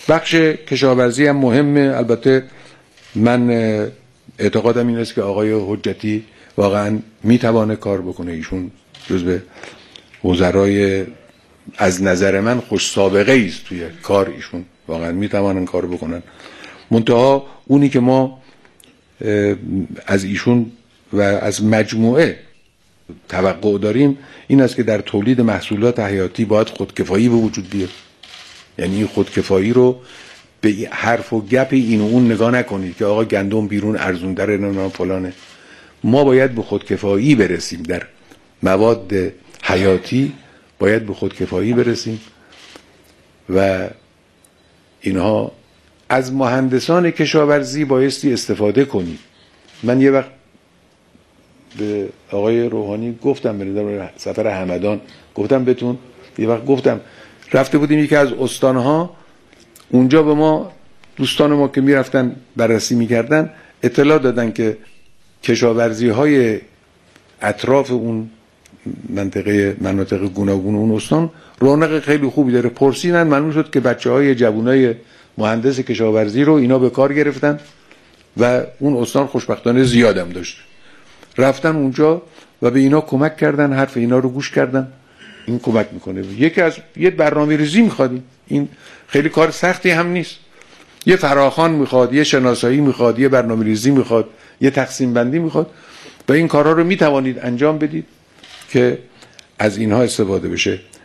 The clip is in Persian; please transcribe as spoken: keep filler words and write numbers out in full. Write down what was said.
بخش کشاورزی هم مهمه. البته من اعتقادم این است که آقای حجتی واقعا میتوانه کار بکنه. ایشون جزو وزرای از نظر من خوش سابقه است توی کار، ایشون واقعا میتوانن کار بکنن. منتها اونی که ما از ایشون و از مجموعه توقع داریم این است که در تولید محصولات حیاتی باید خودکفایی به وجود بیاد. یعنی این خودکفایی رو به حرف و گپ این و اون نگاه نکنید که آقا گندم بیرون ارزون داره نه فلانه. ما باید به خودکفایی برسیم در مواد حیاتی، باید به خودکفایی برسیم و اینها از مهندسان کشاورزی بایستی استفاده کنید. من یه وقت به آقای روحانی گفتم، به سفر همدان گفتم بهتون، یه وقت گفتم رفته بودیم یکی از استانها، اونجا به ما دوستان ما که میرفتن بررسی میکردن اطلاع دادن که کشاورزی های اطراف اون منطقه مناطق گوناگون اون استان رونق خیلی خوبی داره. پرسیدن، معلوم شد که بچه های جوانای مهندس کشاورزی رو اینا به کار گرفتن و اون استان خوشبختانه زیادم داشت. رفتن اونجا و به اینا کمک کردن، حرف اینا رو گوش کردن. این کمک میکنه. یکی از یه برنامه ریزی میخواد، این خیلی کار سختی هم نیست. یه فراخوان میخواد، یه شناسایی میخواد، یه برنامه ریزی میخواد، یه تقسیم بندی میخواد و این کارها رو میتوانید انجام بدید که از اینها استفاده بشه.